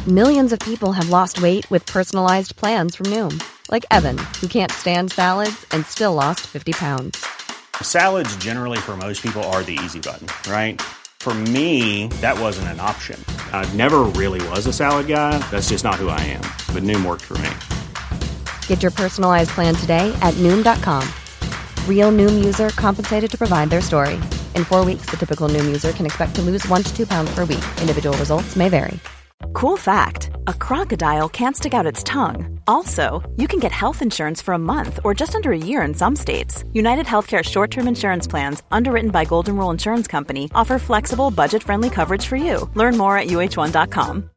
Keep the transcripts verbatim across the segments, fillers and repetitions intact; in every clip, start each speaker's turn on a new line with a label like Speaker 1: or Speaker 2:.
Speaker 1: Millions of people have lost weight with personalized plans from Noom. Like Evan, who can't stand salads and still lost fifty pounds.
Speaker 2: Salads generally for most people are the easy button, right? For me, that wasn't an option. I never really was a salad guy. That's just not who I am. But Noom worked for me.
Speaker 1: Get your personalized plan today at Noom dot com. Real Noom user compensated to provide their story. In four weeks, the typical Noom user can expect to lose one to two pounds per week. Individual results may vary.
Speaker 3: Cool fact, a crocodile can't stick out its tongue. Also, you can get health insurance for a month or just under a year in some states. United Healthcare short-term insurance plans, underwritten by Golden Rule Insurance Company, offer flexible, budget-friendly coverage for you. Learn more at U H one dot com.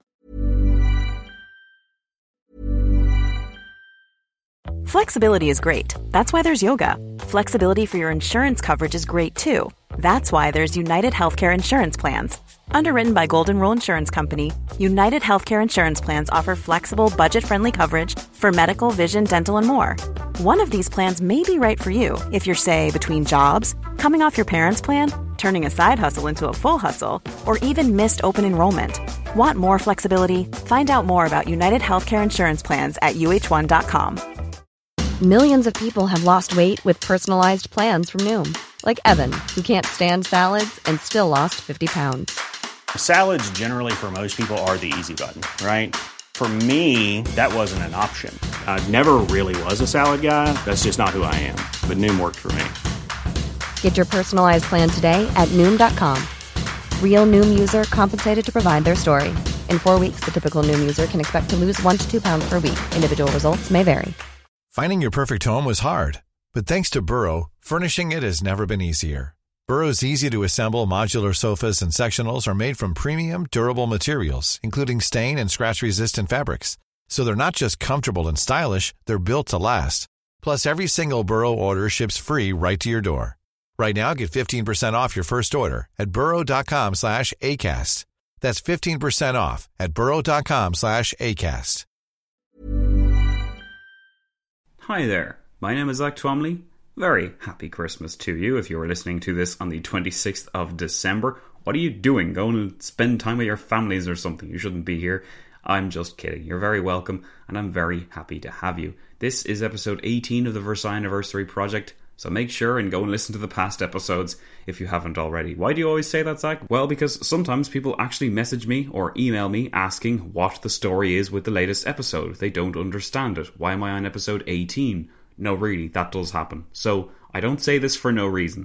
Speaker 3: Flexibility is great. That's why there's yoga. Flexibility for your insurance coverage is great too. That's why there's United Healthcare Insurance Plans. Underwritten by Golden Rule Insurance Company, United Healthcare Insurance Plans offer flexible, budget-friendly coverage for medical, vision, dental, and more. One of these plans may be right for you if you're, say, between jobs, coming off your parents' plan, turning a side hustle into a full hustle, or even missed open enrollment. Want more flexibility? Find out more about United Healthcare Insurance Plans at U H one dot com.
Speaker 1: Millions of people have lost weight with personalized plans from Noom. Like Evan, who can't stand salads and still lost fifty pounds.
Speaker 2: Salads generally for most people are the easy button, right? For me, that wasn't an option. I never really was a salad guy. That's just not who I am. But Noom worked for me.
Speaker 1: Get your personalized plan today at Noom dot com. Real Noom user compensated to provide their story. In four weeks, the typical Noom user can expect to lose one to two pounds per week. Individual results may vary.
Speaker 4: Finding your perfect home was hard, but thanks to Burrow, furnishing it has never been easier. Burrow's easy-to-assemble modular sofas and sectionals are made from premium, durable materials, including stain and scratch-resistant fabrics. So they're not just comfortable and stylish, they're built to last. Plus, every single Burrow order ships free right to your door. Right now, get fifteen percent off your first order at burrow dot com slash ACAST. That's fifteen percent off at burrow dot com slash ACAST.
Speaker 5: Hi there, my name is Zach Twomley. Very happy Christmas to you if you are listening to this on the twenty-sixth of December. What are you doing? Go and spend time with your families or something. You shouldn't be here. I'm just kidding. You're very welcome, and I'm very happy to have you. This is episode eighteen of the Versailles Anniversary Project, so make sure and go and listen to the past episodes if you haven't already. Why do you always say that, Zach? Well, because sometimes people actually message me or email me asking what the story is with the latest episode. They don't understand it. Why am I on episode eighteen? No, really, that does happen. So, I don't say this for no reason.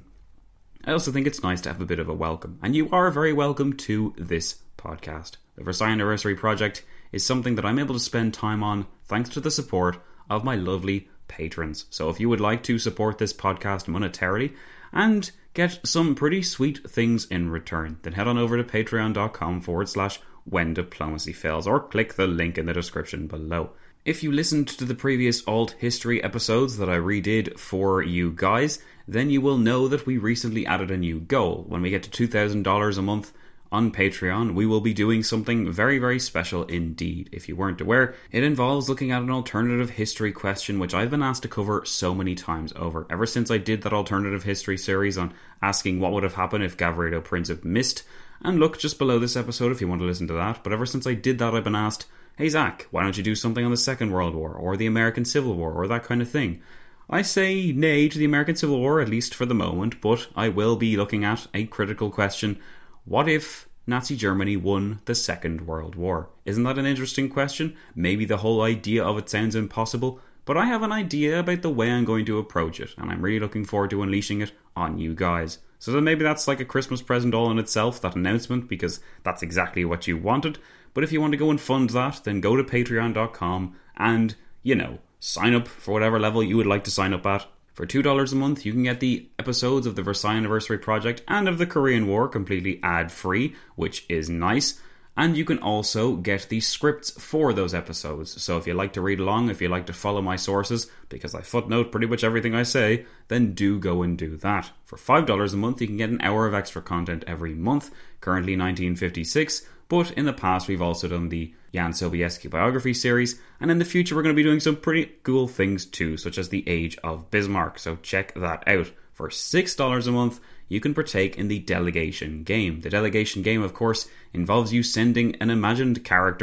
Speaker 5: I also think it's nice to have a bit of a welcome. And you are very welcome to this podcast. The Versailles Anniversary Project is something that I'm able to spend time on thanks to the support of my lovely patrons. So if you would like to support this podcast monetarily and get some pretty sweet things in return, then head on over to patreon.com forward slash when diplomacy fails or click the link in the description below. If you listened to the previous alt history episodes that I redid for you guys, then you will know that we recently added a new goal. When we get to two thousand dollars a month on Patreon, we will be doing something very, very special indeed. If you weren't aware, it involves looking at an alternative history question, which I've been asked to cover so many times over. Ever since I did that alternative history series on asking what would have happened if Gavrilo Princip missed, and look just below this episode if you want to listen to that, but ever since I did that, I've been asked, hey Zach, why don't you do something on the Second World War, or the American Civil War, or that kind of thing? I say nay to the American Civil War, at least for the moment, but I will be looking at a critical question. What if Nazi Germany won the Second World War? Isn't that an interesting question? Maybe the whole idea of it sounds impossible, but I have an idea about the way I'm going to approach it, and I'm really looking forward to unleashing it on you guys. So then maybe that's like a Christmas present all in itself, that announcement, because that's exactly what you wanted. But if you want to go and fund that, then go to patreon dot com and, you know, sign up for whatever level you would like to sign up at. For two dollars a month, you can get the episodes of the Versailles Anniversary Project and of the Korean War completely ad-free, which is nice. And you can also get the scripts for those episodes. So if you like to read along, if you like to follow my sources, because I footnote pretty much everything I say, then do go and do that. For five dollars a month, you can get an hour of extra content every month, currently nineteen fifty-six, but in the past we've also done the Jan Sobieski biography series, and in the future we're going to be doing some pretty cool things too, such as the Age of Bismarck, so check that out. For six dollars a month, you can partake in the delegation game. The delegation game, of course, involves you sending an imagined character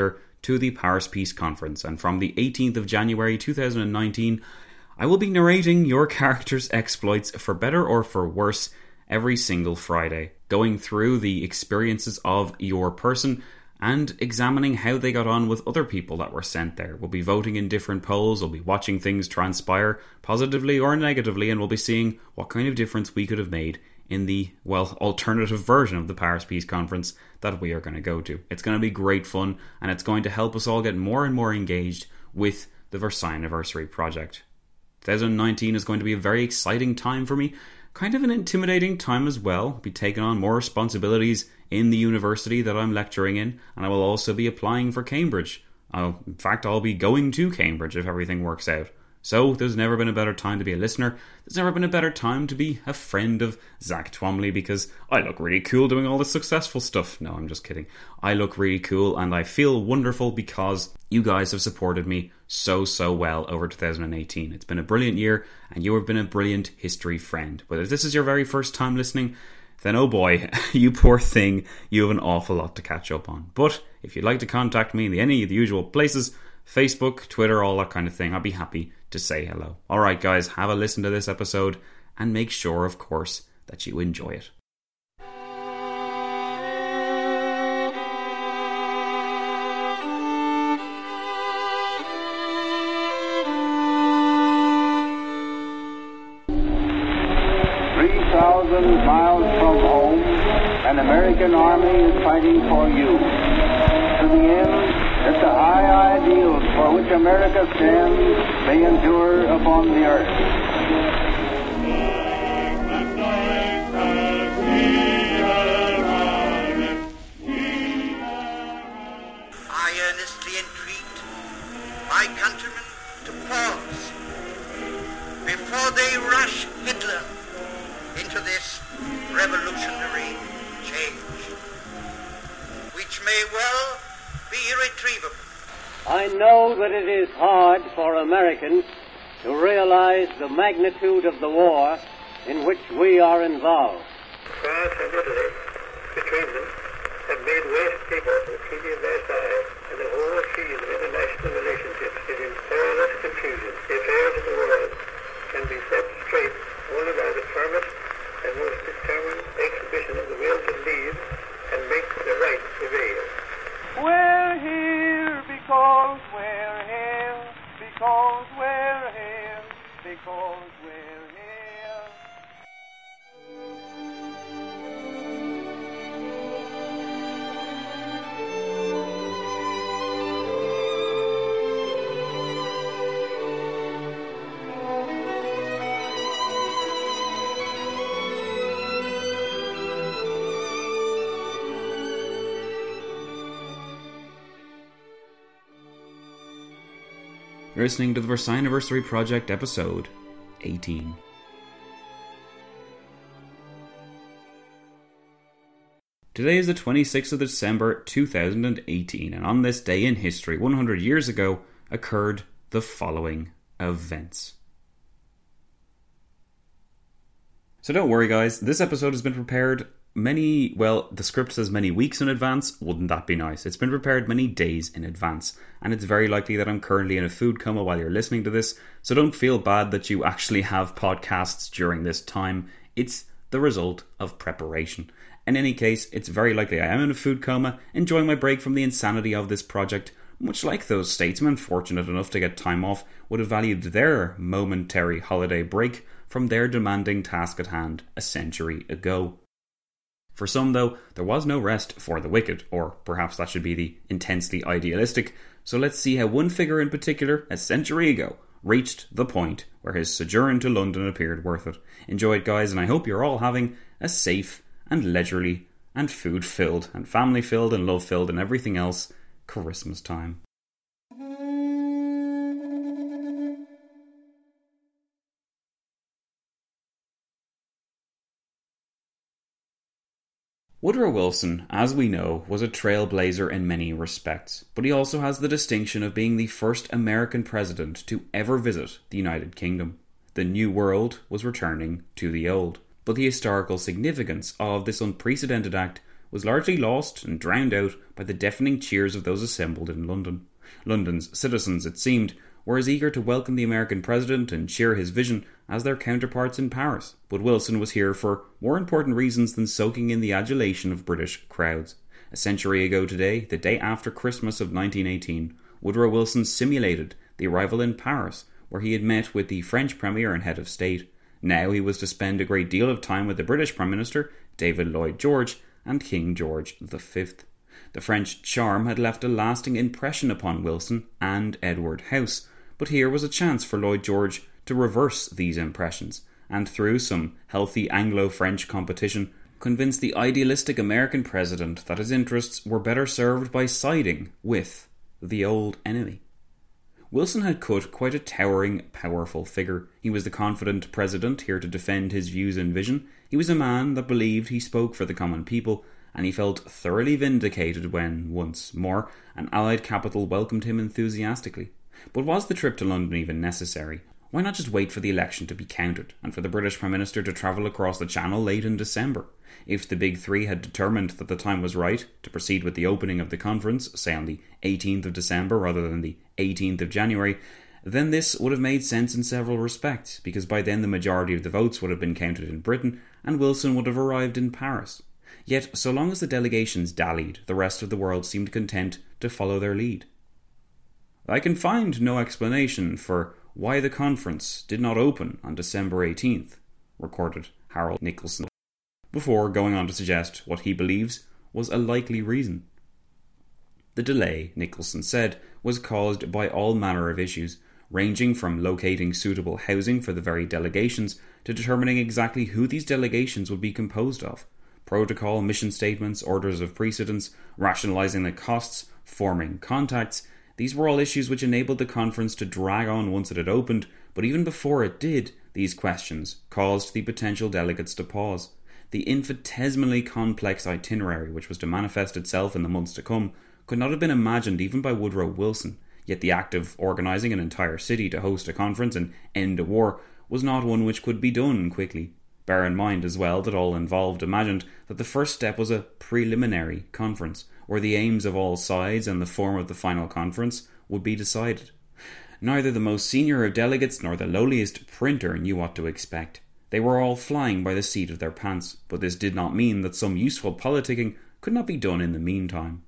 Speaker 5: to the Paris Peace Conference, and from the eighteenth of January two thousand nineteen, I will be narrating your character's exploits, for better or for worse, every single Friday, going through the experiences of your person and examining how they got on with other people that were sent there. We'll be voting in different polls, we'll be watching things transpire, positively or negatively, and we'll be seeing what kind of difference we could have made in the, well, alternative version of the Paris Peace Conference that we are going to go to. It's going to be great fun, and it's going to help us all get more and more engaged with the Versailles Anniversary project. twenty nineteen is going to be a very exciting time for me, kind of an intimidating time as well. I'll be taking on more responsibilities in the university that I'm lecturing in, and I will also be applying for Cambridge. I'll, in fact, I'll be going to Cambridge if everything works out. So, there's never been a better time to be a listener. There's never been a better time to be a friend of Zach Twomley, because I look really cool doing all this successful stuff. No, I'm just kidding. I look really cool, and I feel wonderful because you guys have supported me so, so well over two thousand eighteen. It's been a brilliant year, and you have been a brilliant history friend. Whether this is your very first time listening, then oh boy, you poor thing, you have an awful lot to catch up on. But if you'd like to contact me in any of the usual places, Facebook, Twitter, all that kind of thing, I'd be happy to say hello. Alright guys, have a listen to this episode, and make sure, of course, that you enjoy it.
Speaker 6: three thousand miles from home, an American army is fighting for you. To the end that the high ideals for which America stands may endure upon the earth.
Speaker 7: I earnestly entreat my countrymen to pause before they rush Hitler into this revolutionary change, which may well be irretrievable.
Speaker 8: I know that it is hard for Americans to realize the magnitude of the war in which we are involved.
Speaker 9: France and Italy, between them, have made West people the Treaty of Versailles, and the whole field of international relationships is in perilous confusion. The affairs of the world can be set straight only by the firmest and most determined exhibition of the will to lead and make the right prevail.
Speaker 10: We're here because we're here, because we're here, because we're here.
Speaker 5: You're listening to the Versailles Anniversary Project, episode eighteen. Today is the twenty-sixth of December two thousand eighteen, and on this day in history, one hundred years ago, occurred the following events. So don't worry guys, this episode has been prepared many, well, the script says many weeks in advance. Wouldn't that be nice? It's been prepared many days in advance, and it's very likely that I'm currently in a food coma while you're listening to this, so don't feel bad that you actually have podcasts during this time. It's the result of preparation. In any case, it's very likely I am in a food coma, enjoying my break from the insanity of this project, much like those statesmen fortunate enough to get time off would have valued their momentary holiday break from their demanding task at hand a century ago. For some, though, there was no rest for the wicked, or perhaps that should be the intensely idealistic, so let's see how one figure in particular, a century ago, reached the point where his sojourn to London appeared worth it. Enjoy it, guys, and I hope you're all having a safe and leisurely and food-filled and family-filled and love-filled and everything else Christmas time. Woodrow Wilson, as we know, was a trailblazer in many respects, but he also has the distinction of being the first American president to ever visit the United Kingdom. The New World was returning to the Old, but the historical significance of this unprecedented act was largely lost and drowned out by the deafening cheers of those assembled in London. London's citizens, it seemed, were as eager to welcome the American president and share his vision as their counterparts in Paris, but Wilson was here for more important reasons than soaking in the adulation of British crowds. A century ago today, the day after Christmas of nineteen eighteen, Woodrow Wilson simulated the arrival in Paris, where he had met with the French Premier and Head of State. Now he was to spend a great deal of time with the British Prime Minister, David Lloyd George, and King George the Fifth. The French charm had left a lasting impression upon Wilson and Edward House, but here was a chance for Lloyd George to reverse these impressions, and through some healthy Anglo-French competition, convince the idealistic American president that his interests were better served by siding with the old enemy. Wilson had cut quite a towering, powerful figure. He was the confident president here to defend his views and vision. He was a man that believed he spoke for the common people, and he felt thoroughly vindicated when, once more, an Allied capital welcomed him enthusiastically. But was the trip to London even necessary? Why not just wait for the election to be counted, and for the British Prime Minister to travel across the Channel late in December? If the Big Three had determined that the time was right to proceed with the opening of the conference, say on the eighteenth of December rather than the eighteenth of January, then this would have made sense in several respects, because by then the majority of the votes would have been counted in Britain, and Wilson would have arrived in Paris. Yet, so long as the delegations dallied, the rest of the world seemed content to follow their lead. I can find no explanation for why the conference did not open on December eighteenth, recorded Harold Nicolson, before going on to suggest what he believes was a likely reason. The delay, Nicolson said, was caused by all manner of issues, ranging from locating suitable housing for the very delegations to determining exactly who these delegations would be composed of. Protocol, mission statements, orders of precedence, rationalising the costs, forming contacts. These were all issues which enabled the conference to drag on once it had opened, but even before it did, these questions caused the potential delegates to pause. The infinitesimally complex itinerary which was to manifest itself in the months to come could not have been imagined even by Woodrow Wilson, yet the act of organising an entire city to host a conference and end a war was not one which could be done quickly. Bear in mind as well that all involved imagined that the first step was a preliminary conference, where the aims of all sides and the form of the final conference would be decided. Neither the most senior of delegates nor the lowliest printer knew what to expect. They were all flying by the seat of their pants, but this did not mean that some useful politicking could not be done in the meantime.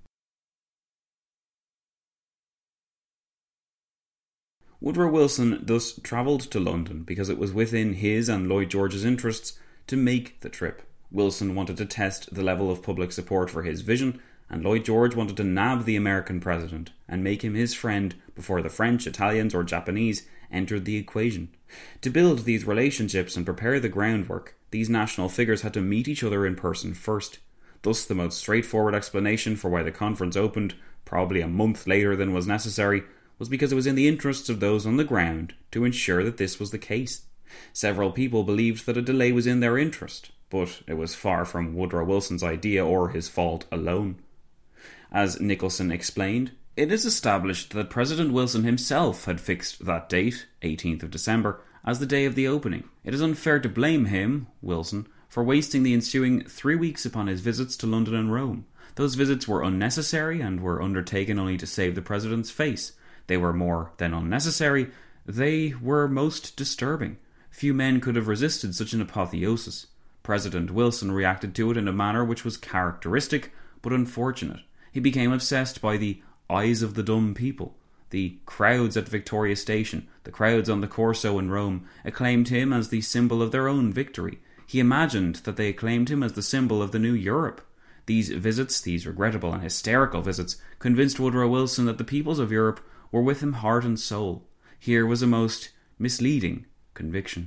Speaker 5: Woodrow Wilson thus travelled to London because it was within his and Lloyd George's interests to make the trip. Wilson wanted to test the level of public support for his vision, and Lloyd George wanted to nab the American president and make him his friend before the French, Italians or Japanese entered the equation. To build these relationships and prepare the groundwork, these national figures had to meet each other in person first. Thus the most straightforward explanation for why the conference opened, probably a month later than was necessary, was because it was in the interests of those on the ground to ensure that this was the case. Several people believed that a delay was in their interest, but it was far from Woodrow Wilson's idea or his fault alone. As Nicolson explained, it is established that President Wilson himself had fixed that date, eighteenth of December, as the day of the opening. It is unfair to blame him, Wilson, for wasting the ensuing three weeks upon his visits to London and Rome. Those visits were unnecessary and were undertaken only to save the president's face. They were more than unnecessary, they were most disturbing. Few men could have resisted such an apotheosis. President Wilson reacted to it in a manner which was characteristic, but unfortunate. He became obsessed by the eyes of the dumb people. The crowds at Victoria Station, the crowds on the Corso in Rome, acclaimed him as the symbol of their own victory. He imagined that they acclaimed him as the symbol of the new Europe. These visits, these regrettable and hysterical visits, convinced Woodrow Wilson that the peoples of Europe were with him heart and soul. Here was a most misleading conviction.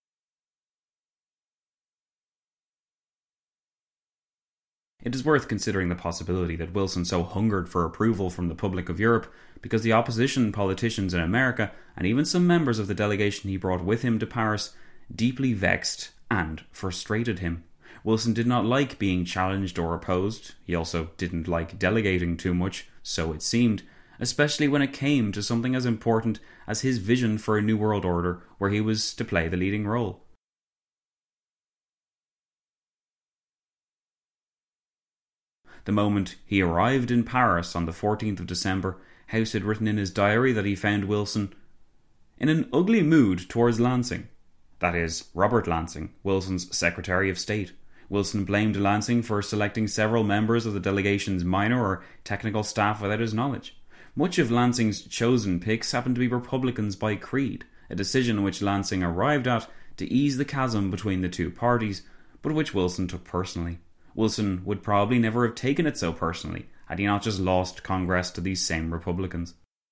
Speaker 5: It is worth considering the possibility that Wilson so hungered for approval from the public of Europe because the opposition politicians in America, and even some members of the delegation he brought with him to Paris, deeply vexed and frustrated him. Wilson did not like being challenged or opposed. He also didn't like delegating too much, so it seemed, especially when it came to something as important as his vision for a new world order where he was to play the leading role. The moment he arrived in Paris on the fourteenth of December, House had written in his diary that he found Wilson in an ugly mood towards Lansing. That is, Robert Lansing, Wilson's Secretary of State. Wilson blamed Lansing for selecting several members of the delegation's minor or technical staff without his knowledge. Much of Lansing's chosen picks happened to be Republicans by creed, a decision which Lansing arrived at to ease the chasm between the two parties, but which Wilson took personally. Wilson would probably never have taken it so personally had he not just lost Congress to these same Republicans.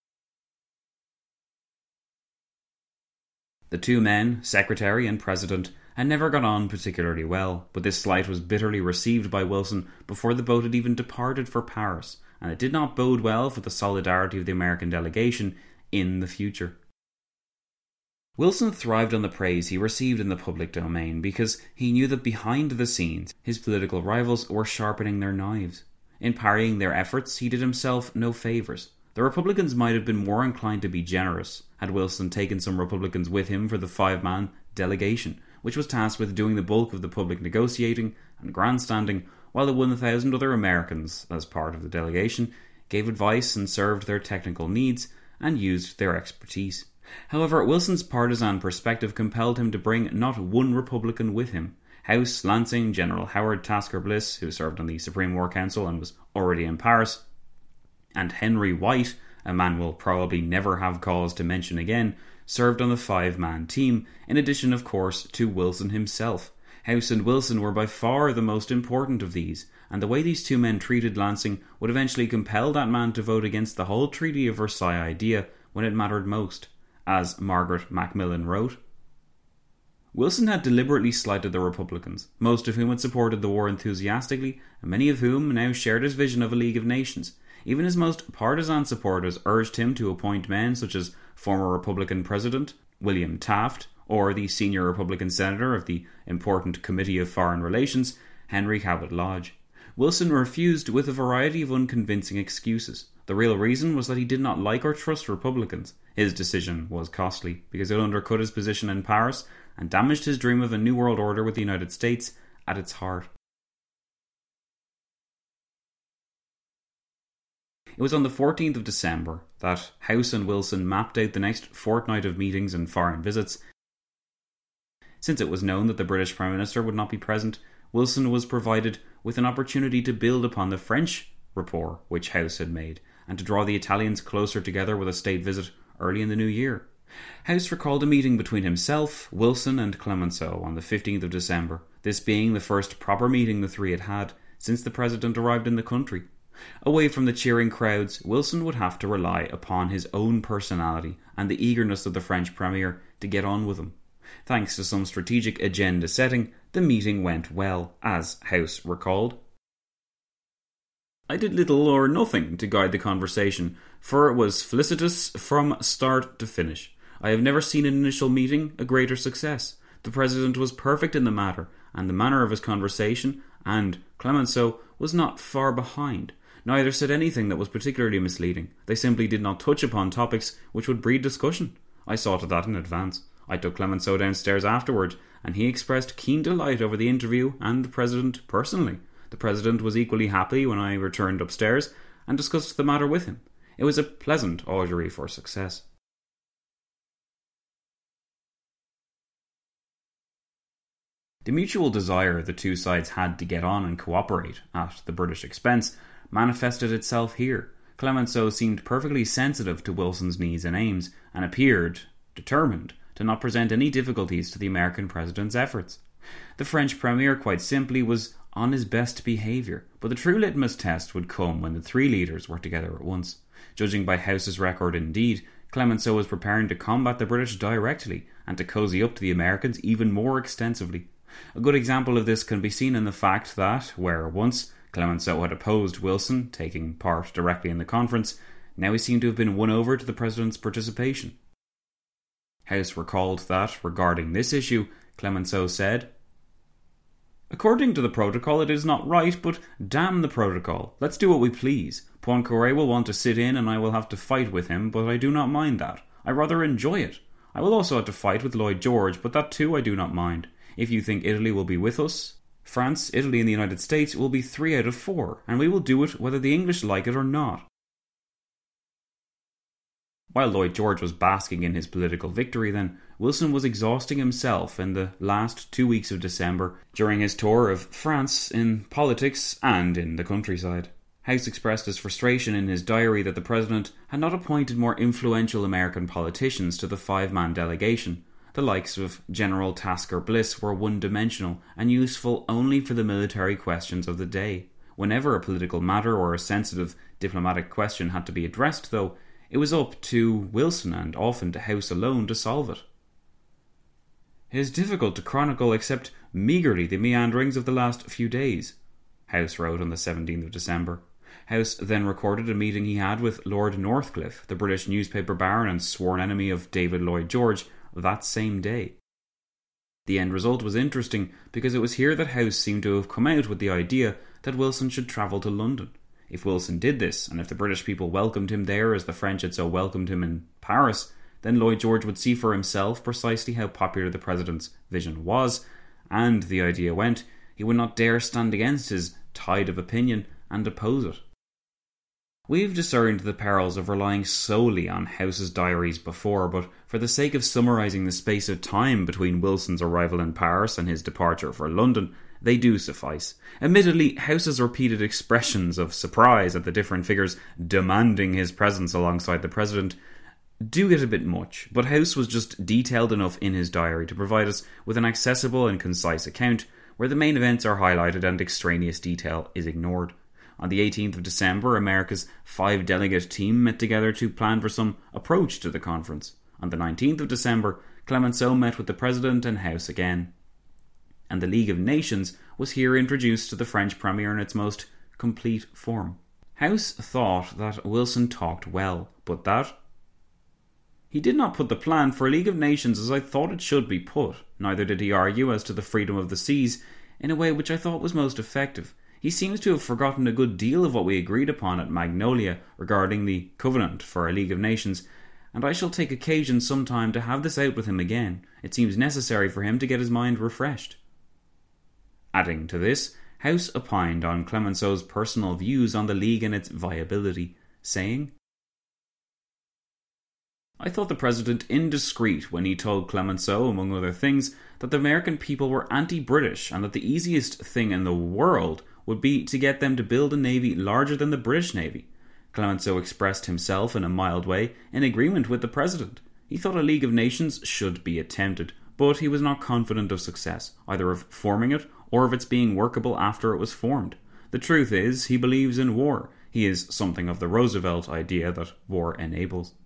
Speaker 5: The two men, Secretary and President, had never got on particularly well, but this slight was bitterly received by Wilson before the boat had even departed for Paris, and it did not bode well for the solidarity of the American delegation in the future. Wilson thrived on the praise he received in the public domain because he knew that behind the scenes his political rivals were sharpening their knives. In parrying their efforts, he did himself no favours. The Republicans might have been more inclined to be generous had Wilson taken some Republicans with him for the five-man delegation, which was tasked with doing the bulk of the public negotiating and grandstanding, while the one thousand other Americans, as part of the delegation, gave advice and served their technical needs and used their expertise. However, Wilson's partisan perspective compelled him to bring not one Republican with him. House, Lansing, General Howard Tasker Bliss, who served on the Supreme War Council and was already in Paris, and Henry White, a man we'll probably never have cause to mention again, served on the five-man team, in addition, of course, to Wilson himself. House and Wilson were by far the most important of these, and the way these two men treated Lansing would eventually compel that man to vote against the whole Treaty of Versailles idea when it mattered most. As Margaret Macmillan wrote, Wilson had deliberately slighted the Republicans, most of whom had supported the war enthusiastically, and many of whom now shared his vision of a League of Nations. Even his most partisan supporters urged him to appoint men such as former Republican President William Taft, or the senior Republican Senator of the important Committee of Foreign Relations, Henry Cabot Lodge. Wilson refused with a variety of unconvincing excuses. The real reason was that he did not like or trust Republicans. His decision was costly, because it undercut his position in Paris and damaged his dream of a new world order with the United States at its heart. It was on the fourteenth of December that House and Wilson mapped out the next fortnight of meetings and foreign visits. Since it was known that the British Prime Minister would not be present, Wilson was provided with an opportunity to build upon the French rapport which House had made, and to draw the Italians closer together with a state visit early in the new year. House recalled a meeting between himself, Wilson and Clemenceau on the fifteenth of December, this being the first proper meeting the three had had since the President arrived in the country. Away from the cheering crowds, Wilson would have to rely upon his own personality and the eagerness of the French Premier to get on with him. Thanks to some strategic agenda setting, the meeting went well, as House recalled. I did little or nothing to guide the conversation, for it was felicitous from start to finish. I have never seen an initial meeting a greater success. The President was perfect in the matter, and the manner of his conversation, and Clemenceau was not far behind. Neither said anything that was particularly misleading. They simply did not touch upon topics which would breed discussion. I saw to that in advance. I took Clemenceau downstairs afterward, and he expressed keen delight over the interview and the President personally. The President was equally happy when I returned upstairs and discussed the matter with him. It was a pleasant augury for success. The mutual desire the two sides had to get on and cooperate, at the British expense, manifested itself here. Clemenceau seemed perfectly sensitive to Wilson's needs and aims, and appeared determined to not present any difficulties to the American President's efforts. The French Premier, quite simply, was on his best behaviour, but the true litmus test would come when the three leaders were together at once. Judging by House's record indeed, Clemenceau was preparing to combat the British directly, and to cosy up to the Americans even more extensively. A good example of this can be seen in the fact that, where once Clemenceau had opposed Wilson taking part directly in the conference, now he seemed to have been won over to the President's participation. House recalled that, regarding this issue, Clemenceau said, "According to the protocol it is not right, but damn the protocol. Let's do what we please. Poincaré will want to sit in and I will have to fight with him, but I do not mind that. I rather enjoy it. I will also have to fight with Lloyd George, but that too I do not mind. If you think Italy will be with us, France, Italy and the United States will be three out of four, and we will do it whether the English like it or not. While Lloyd George was basking in his political victory then, Wilson was exhausting himself in the last two weeks of December during his tour of France in politics and in the countryside. House expressed his frustration in his diary that the President had not appointed more influential American politicians to the five-man delegation. The likes of General Tasker Bliss were one-dimensional and useful only for the military questions of the day. Whenever a political matter or a sensitive diplomatic question had to be addressed, though, it was up to Wilson and often to House alone to solve it. It is difficult to chronicle except meagrely the meanderings of the last few days, House wrote on the seventeenth of December. House then recorded a meeting he had with Lord Northcliffe, the British newspaper baron and sworn enemy of David Lloyd George, that same day. The end result was interesting because it was here that House seemed to have come out with the idea that Wilson should travel to London. If Wilson did this, and if the British people welcomed him there as the French had so welcomed him in Paris, then Lloyd George would see for himself precisely how popular the President's vision was, and, the idea went, he would not dare stand against his tide of opinion and oppose it. We've discerned the perils of relying solely on House's diaries before, but for the sake of summarising the space of time between Wilson's arrival in Paris and his departure for London, they do suffice. Admittedly, House's repeated expressions of surprise at the different figures demanding his presence alongside the President do get a bit much, but House was just detailed enough in his diary to provide us with an accessible and concise account where the main events are highlighted and extraneous detail is ignored. On the eighteenth of December, America's five-delegate team met together to plan for some approach to the conference. On the nineteenth of December, Clemenceau met with the President and House again. And the League of Nations was here introduced to the French Premier in its most complete form. House thought that Wilson talked well, but that he did not put the plan for a League of Nations as I thought it should be put. Neither did he argue as to the freedom of the seas in a way which I thought was most effective. He seems to have forgotten a good deal of what we agreed upon at Magnolia regarding the covenant for a League of Nations, and I shall take occasion sometime to have this out with him again. It seems necessary for him to get his mind refreshed. Adding to this, House opined on Clemenceau's personal views on the League and its viability, saying, I thought the President indiscreet when he told Clemenceau, among other things, that the American people were anti-British and that the easiest thing in the world would be to get them to build a navy larger than the British Navy. Clemenceau expressed himself in a mild way in agreement with the President. He thought a League of Nations should be attempted, but he was not confident of success, either of forming it or of its being workable after it was formed. The truth is, he believes in war. He is something of the Roosevelt idea that war enables.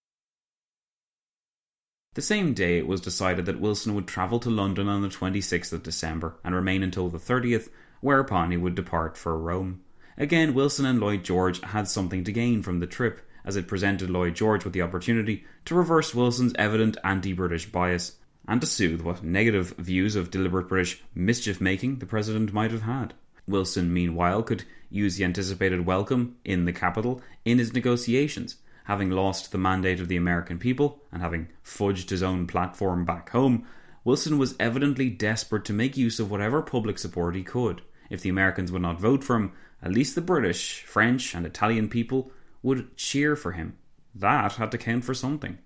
Speaker 5: The same day it was decided that Wilson would travel to London on the twenty-sixth of December and remain until the thirtieth, whereupon he would depart for Rome. Again, Wilson and Lloyd George had something to gain from the trip, as it presented Lloyd George with the opportunity to reverse Wilson's evident anti-British bias, and to soothe what negative views of deliberate British mischief-making the President might have had. Wilson, meanwhile, could use the anticipated welcome in the capital in his negotiations. Having lost the mandate of the American people, and having fudged his own platform back home, Wilson was evidently desperate to make use of whatever public support he could. If the Americans would not vote for him, at least the British, French and Italian people would cheer for him. That had to count for something.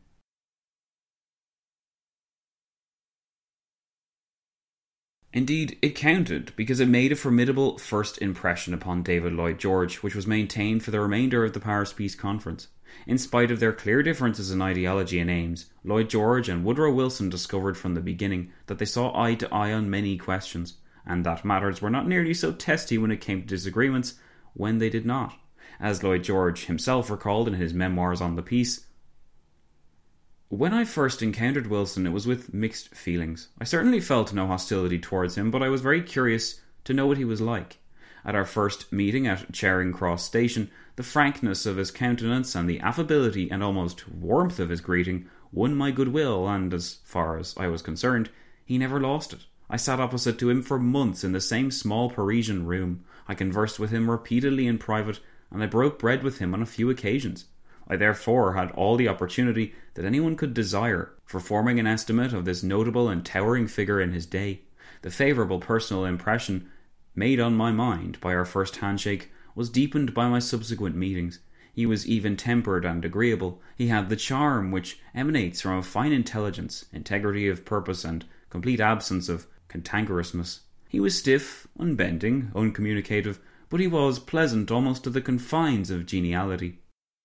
Speaker 5: Indeed, it counted, because it made a formidable first impression upon David Lloyd George, which was maintained for the remainder of the Paris Peace Conference. In spite of their clear differences in ideology and aims, Lloyd George and Woodrow Wilson discovered from the beginning that they saw eye to eye on many questions, and that matters were not nearly so testy when it came to disagreements when they did not. As Lloyd George himself recalled in his memoirs on the peace, when I first encountered Wilson, it was with mixed feelings. I certainly felt no hostility towards him, but I was very curious to know what he was like. At our first meeting at Charing Cross Station, the frankness of his countenance and the affability and almost warmth of his greeting won my goodwill, and as far as I was concerned, he never lost it. I sat opposite to him for months in the same small Parisian room. I conversed with him repeatedly in private, and I broke bread with him on a few occasions. I therefore had all the opportunity that anyone could desire for forming an estimate of this notable and towering figure in his day. The favourable personal impression made on my mind by our first handshake was deepened by my subsequent meetings. He was even-tempered and agreeable. He had the charm which emanates from a fine intelligence, integrity of purpose, and complete absence of cantankerousness. He was stiff, unbending, uncommunicative, but he was pleasant almost to the confines of geniality.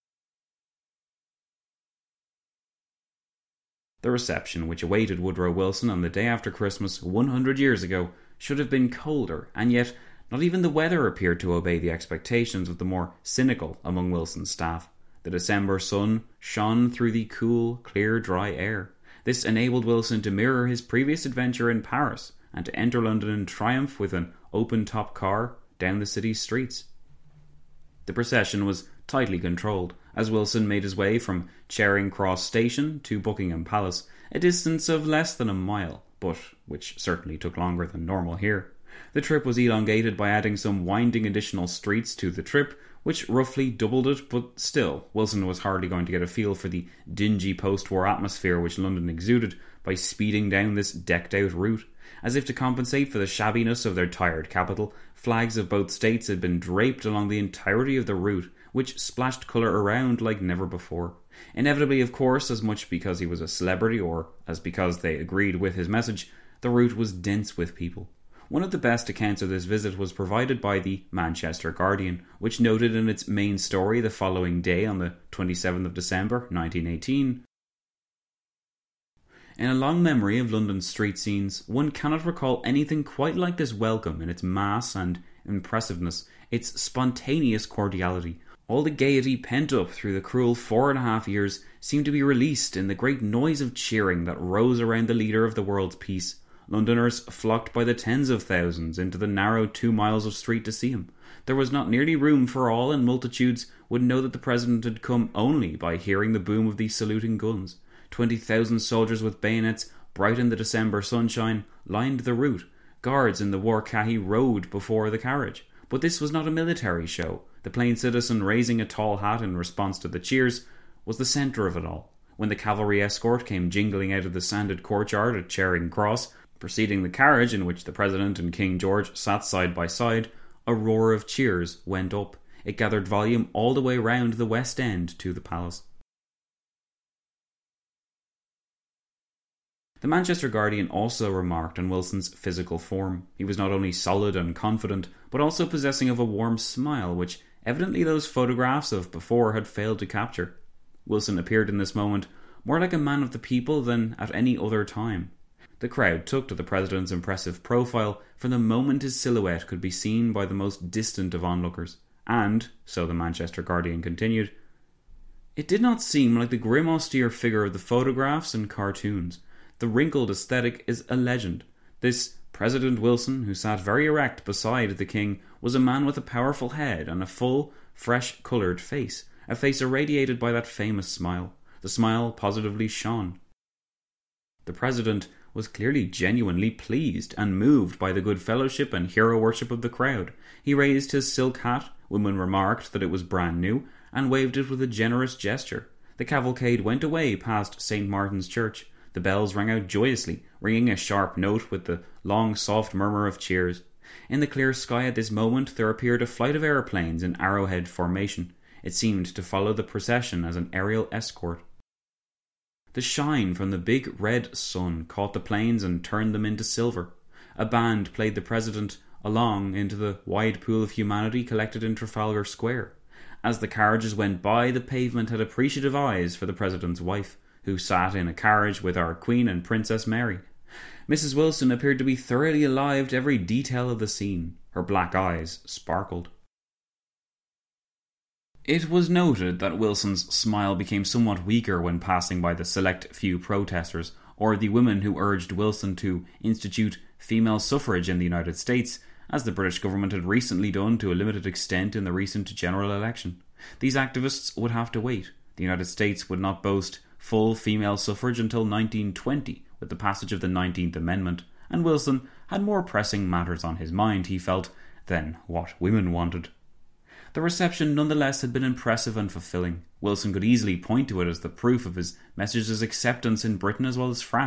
Speaker 5: The reception which awaited Woodrow Wilson on the day after Christmas one hundred years ago should have been colder, and yet not even the weather appeared to obey the expectations of the more cynical among Wilson's staff. The December sun shone through the cool, clear, dry air. This enabled Wilson to mirror his previous adventure in Paris and to enter London in triumph with an open-top car down the city's streets. The procession was tightly controlled, as Wilson made his way from Charing Cross Station to Buckingham Palace, a distance of less than a mile, but which certainly took longer than normal here. The trip was elongated by adding some winding additional streets to the trip, which roughly doubled it, but still, Wilson was hardly going to get a feel for the dingy post-war atmosphere which London exuded by speeding down this decked-out route. As if to compensate for the shabbiness of their tired capital, flags of both states had been draped along the entirety of the route, which splashed colour around like never before. Inevitably, of course, as much because he was a celebrity or as because they agreed with his message, the route was dense with people. One of the best accounts of this visit was provided by the Manchester Guardian, which noted in its main story the following day on the twenty-seventh of December nineteen eighteen, "In a long memory of London's street scenes, one cannot recall anything quite like this welcome in its mass and impressiveness, its spontaneous cordiality. All the gaiety pent up through the cruel four and a half years seemed to be released in the great noise of cheering that rose around the leader of the world's peace. Londoners flocked by the tens of thousands into the narrow two miles of street to see him. There was not nearly room for all, and multitudes would know that the President had come only by hearing the boom of these saluting guns. Twenty thousand soldiers with bayonets, bright in the December sunshine, lined the route. Guards in the war khaki rode before the carriage. But this was not a military show. The plain citizen raising a tall hat in response to the cheers was the centre of it all. When the cavalry escort came jingling out of the sanded courtyard at Charing Cross, preceding the carriage in which the President and King George sat side by side, a roar of cheers went up. It gathered volume all the way round the West End to the palace." The Manchester Guardian also remarked on Wilson's physical form. He was not only solid and confident, but also possessing of a warm smile, which evidently those photographs of before had failed to capture. Wilson appeared in this moment more like a man of the people than at any other time. The crowd took to the President's impressive profile from the moment his silhouette could be seen by the most distant of onlookers. And, so the Manchester Guardian continued, it did not seem like the grim austere figure of the photographs and cartoons. The wrinkled aesthetic is a legend. This President Wilson, who sat very erect beside the King, was a man with a powerful head and a full, fresh-coloured face, a face irradiated by that famous smile. The smile positively shone. The President was clearly genuinely pleased and moved by the good fellowship and hero worship of the crowd. He raised his silk hat, women remarked that it was brand new, and waved it with a generous gesture. The cavalcade went away past Saint Martin's Church. The bells rang out joyously, ringing a sharp note with the long soft murmur of cheers. In the clear sky at this moment there appeared a flight of aeroplanes in arrowhead formation. It seemed to follow the procession as an aerial escort. The shine from the big red sun caught the planes and turned them into silver. A band played the President along into the wide pool of humanity collected in Trafalgar Square. As the carriages went by, the pavement had appreciative eyes for the President's wife, who sat in a carriage with our Queen and Princess Mary. Missus Wilson appeared to be thoroughly alive to every detail of the scene. Her black eyes sparkled. It was noted that Wilson's smile became somewhat weaker when passing by the select few protesters, or the women who urged Wilson to institute female suffrage in the United States, as the British government had recently done to a limited extent in the recent general election. These activists would have to wait. The United States would not boast full female suffrage until nineteen twenty, with the passage of the nineteenth Amendment, and Wilson had more pressing matters on his mind, he felt, than what women wanted. The reception nonetheless had been impressive and fulfilling. Wilson could easily point to it as the proof of his message's acceptance in Britain as well as France.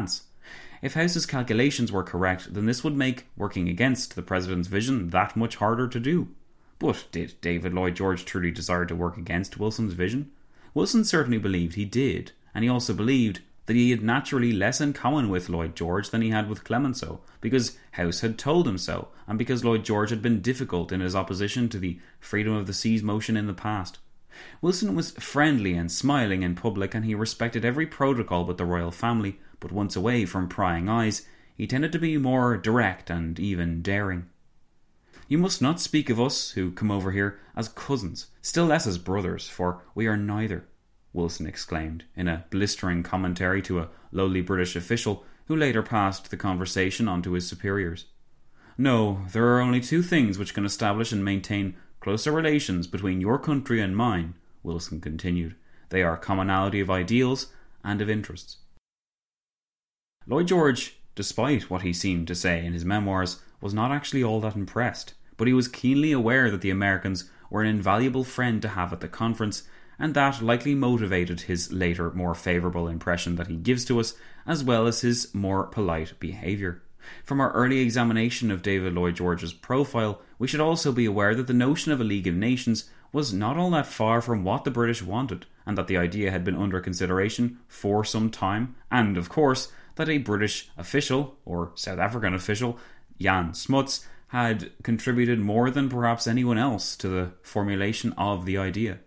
Speaker 5: If House's calculations were correct, then this would make working against the president's vision that much harder to do. But did David Lloyd George truly desire to work against Wilson's vision? Wilson certainly believed he did, and he also believed that he had naturally less in common with Lloyd George than he had with Clemenceau, because House had told him so, and because Lloyd George had been difficult in his opposition to the freedom of the seas motion in the past. Wilson was friendly and smiling in public, and he respected every protocol with the royal family, but once away from prying eyes, he tended to be more direct and even daring. "You must not speak of us, who come over here, as cousins, still less as brothers, for we are neither," Wilson exclaimed, in a blistering commentary to a lowly British official who later passed the conversation on to his superiors. "No, there are only two things which can establish and maintain closer relations between your country and mine," Wilson continued. "They are commonality of ideals and of interests." Lloyd George, despite what he seemed to say in his memoirs, was not actually all that impressed, but he was keenly aware that the Americans were an invaluable friend to have at the conference, and that likely motivated his later more favourable impression that he gives to us, as well as his more polite behaviour. From our early examination of David Lloyd George's profile, we should also be aware that the notion of a League of Nations was not all that far from what the British wanted, and that the idea had been under consideration for some time, and, of course, that a British official, or South African official, Jan Smuts, had contributed more than perhaps anyone else to the formulation of the idea.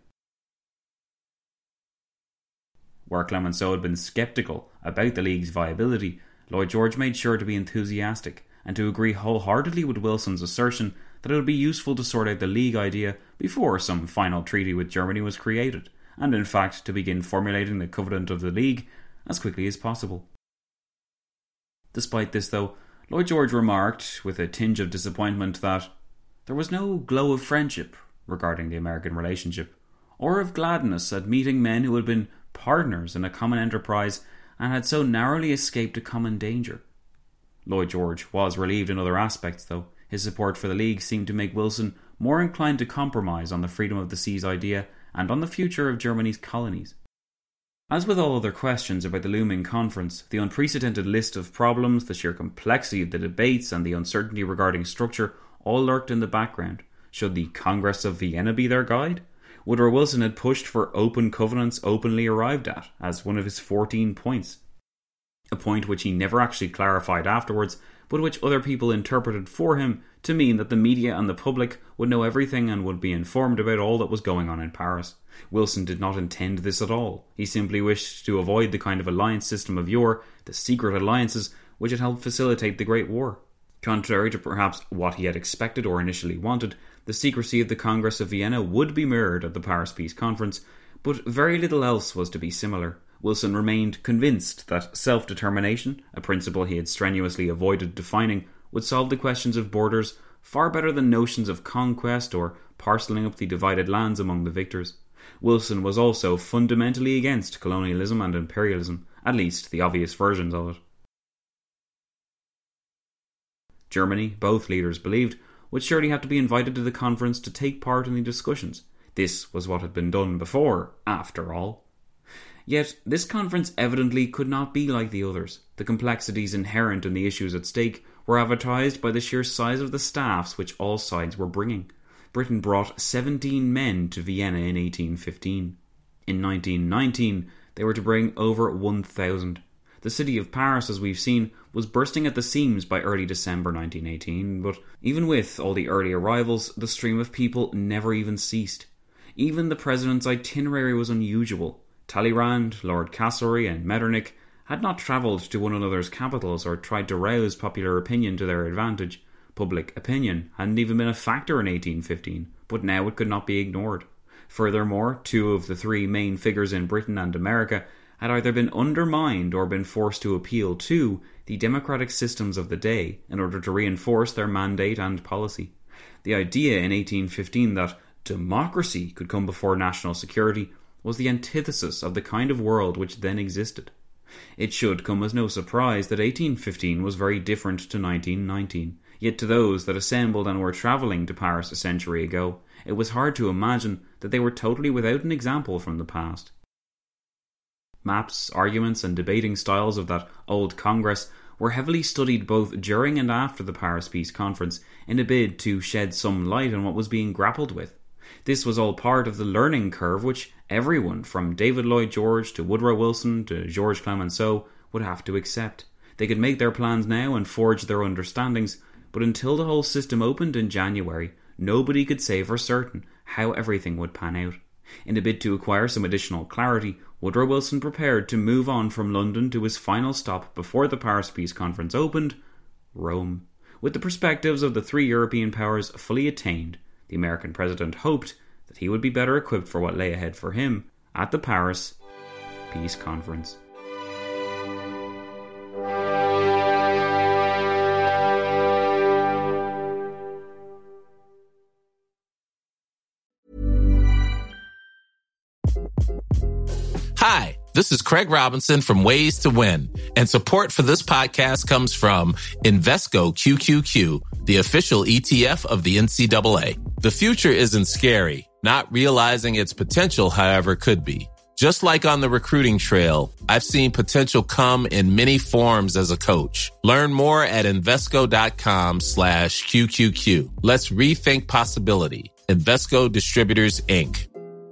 Speaker 5: Where Clemenceau had been sceptical about the League's viability, Lloyd George made sure to be enthusiastic, and to agree wholeheartedly with Wilson's assertion that it would be useful to sort out the League idea before some final treaty with Germany was created, and in fact to begin formulating the Covenant of the League as quickly as possible. Despite this, though, Lloyd George remarked, with a tinge of disappointment, that there was no glow of friendship regarding the American relationship, or of gladness at meeting men who had been partners in a common enterprise and had so narrowly escaped a common danger. Lloyd George was relieved in other aspects, though. His support for the League seemed to make Wilson more inclined to compromise on the freedom of the seas idea and on the future of Germany's colonies. As with all other questions about the looming conference, the unprecedented list of problems, the sheer complexity of the debates, and the uncertainty regarding structure all lurked in the background. Should the Congress of Vienna be their guide? Woodrow Wilson had pushed for open covenants openly arrived at as one of his fourteen points, a point which he never actually clarified afterwards, but which other people interpreted for him to mean that the media and the public would know everything and would be informed about all that was going on in Paris. Wilson did not intend this at all. He simply wished to avoid the kind of alliance system of yore, the secret alliances which had helped facilitate the Great War. Contrary to perhaps what he had expected or initially wanted, the secrecy of the Congress of Vienna would be mirrored at the Paris Peace Conference, but very little else was to be similar. Wilson remained convinced that self-determination, a principle he had strenuously avoided defining, would solve the questions of borders far better than notions of conquest or parcelling up the divided lands among the victors. Wilson was also fundamentally against colonialism and imperialism, at least the obvious versions of it. Germany, both leaders believed, would surely have to be invited to the conference to take part in the discussions. This was what had been done before, after all. Yet this conference evidently could not be like the others. The complexities inherent in the issues at stake were advertised by the sheer size of the staffs which all sides were bringing. Britain brought seventeen men to Vienna in eighteen fifteen. In nineteen nineteen, they were to bring over one thousand. The city of Paris, as we've seen, was bursting at the seams by early December nineteen eighteen, but even with all the early arrivals, the stream of people never even ceased. Even the President's itinerary was unusual. Talleyrand, Lord Castlereagh and Metternich had not travelled to one another's capitals or tried to rouse popular opinion to their advantage. Public opinion hadn't even been a factor in eighteen fifteen, but now it could not be ignored. Furthermore, two of the three main figures in Britain and America had either been undermined or been forced to appeal to the democratic systems of the day in order to reinforce their mandate and policy. The idea in eighteen fifteen that democracy could come before national security was the antithesis of the kind of world which then existed. It should come as no surprise that eighteen fifteen was very different to nineteen nineteen, yet to those that assembled and were travelling to Paris a century ago, it was hard to imagine that they were totally without an example from the past. Maps, arguments and debating styles of that old Congress were heavily studied both during and after the Paris Peace Conference in a bid to shed some light on what was being grappled with. This was all part of the learning curve which everyone, from David Lloyd George to Woodrow Wilson to Georges Clemenceau, would have to accept. They could make their plans now and forge their understandings, but until the whole system opened in January, nobody could say for certain how everything would pan out. In a bid to acquire some additional clarity, Woodrow Wilson prepared to move on from London to his final stop before the Paris Peace Conference opened, Rome. With the perspectives of the three European powers fully attained, the American president hoped that he would be better equipped for what lay ahead for him at the Paris Peace Conference.
Speaker 11: Hi, this is Craig Robinson from Ways to Win, and support for this podcast comes from Invesco Q Q Q, the official E T F of the N C double A. The future isn't scary. Not realizing its potential, however, could be. Just like on the recruiting trail, I've seen potential come in many forms as a coach. Learn more at Invesco.com slash QQQ. Let's rethink possibility. Invesco Distributors, Incorporated.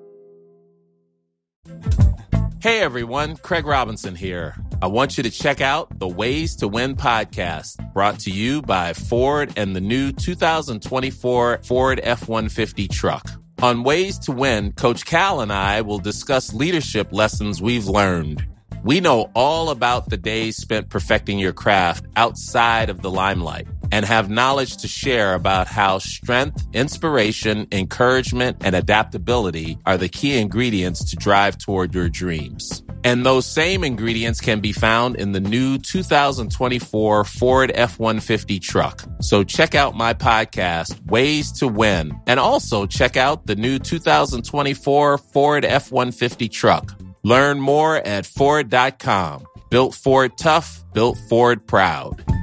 Speaker 11: Hey everyone, Craig Robinson here. I want you to check out the Ways to Win podcast, brought to you by Ford and the new two thousand twenty-four Ford F one fifty truck. On Ways to Win, Coach Cal and I will discuss leadership lessons we've learned. We know all about the days spent perfecting your craft outside of the limelight and have knowledge to share about how strength, inspiration, encouragement, and adaptability are the key ingredients to drive toward your dreams. And those same ingredients can be found in the new two thousand twenty-four Ford F one fifty truck. So check out my podcast, Ways to Win, and also check out the new two thousand twenty-four Ford F one fifty truck. Learn more at Ford dot com. Built Ford tough, built Ford proud.